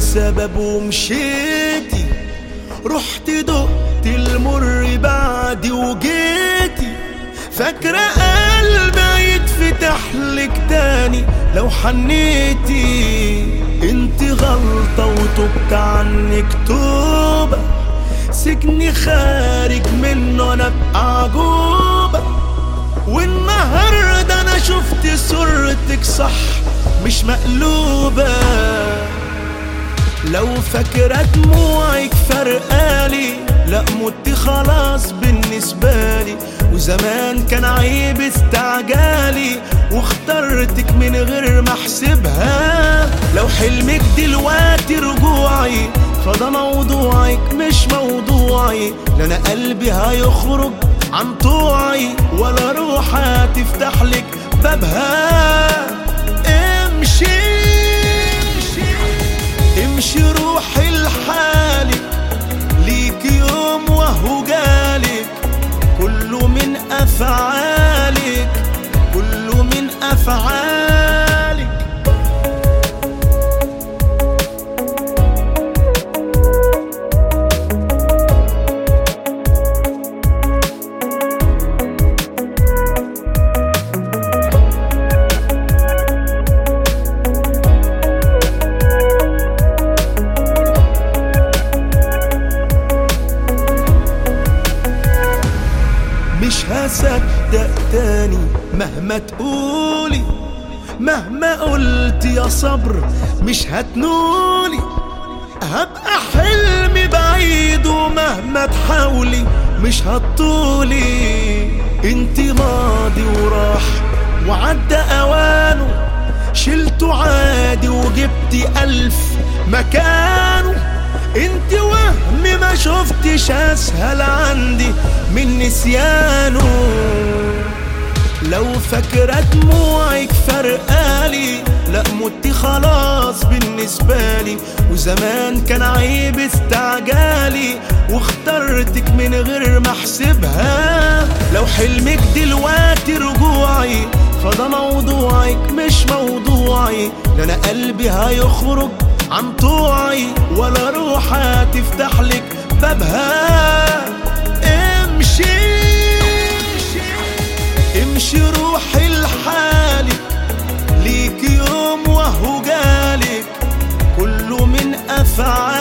سبب ومشيتي، رحت دقت المر بعدي وجيتي، فاكرة قلبي يتفتح لك تاني لو حنيتي. انت غلطة وتبت عنك توبة، سجني خارج منه انا بقى عجوبة، والنهاردة انا شفت صورتك صح مش مقلوبة. لو فاكرة دموعك فرقالي، لا مت خلاص بالنسبة لي، وزمان كان عيب استعجالي واخترتك من غير ما احسبها. لو حلمك دلوقتي رجوعي فده موضوعك مش موضوعي، لا انا قلبي هيخرج عن طوعي ولا روح هتفتح لك بابها. امشي امشي روحي لحالك، ليك يوم وهو جالك، كله من افعالك كله من افعالك. مش هصدق تاني مهما تقولي، مهما قلت يا صبر مش هتنولي، هبقى حلمي بعيد ومهما تحاولي مش هتطولي. انت ماضي وراح وعدى اوانه، شلته عادي وجبتي 1000 مكانه. انت وهم ما شفتش اسهل عندي من نسيانه. لو فاكرة دموعك فرقالي، لا مت خلاص بالنسبة لي، وزمان كان عيب استعجالي واخترتك من غير ما احسبها. لو حلمك دلوقتي رجوعي فده موضوعك مش موضوعي، لا انا قلبي هيخرج عن طوعي ولا روح هتفتح لك بابها. امشي امشي روحي لحالك، ليك يوم وهو جالك، كله من افعالك